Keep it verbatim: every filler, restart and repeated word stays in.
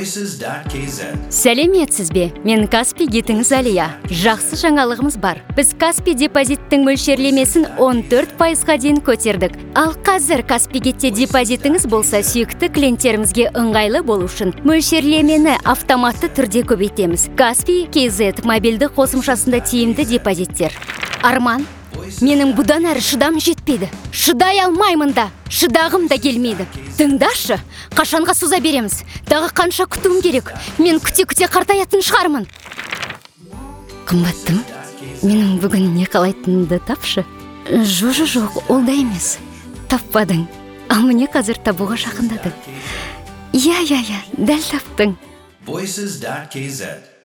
voices dot k z. Сәлеметсіз бе? Мен Каспи гетіңіз Алия. Жақсы жаңалығымыз бар. Біз Каспи депозиттің мөлшерлемесін он төрт пайызға дейін көтердік. Ал қазір Каспи гетте депозитіңіз болса, сүйікті клиенттерімізге ыңғайлы болу үшін мөлшерлемені автоматты түрде көбейтеміз. Каспи кей зет мобильді қосымшасында тиімді депозиттер. Арман, менің бұдан әрі шыдам жетпейді. Шыдай алмаймын да, шыдағым да келмейді. Тыңдашы, қашанға соза береміз? Дағы қанша күтуім керек? Мен күте-күте қартаятын шығармын. Қымбаттым, менің бүгін не қалайтынымды тапшы. Жо-жо жоқ, ол да емес. Таппадың, ал міне қазір табуға жақындадың. Я-я-я, дәл таптың. voices dot k z.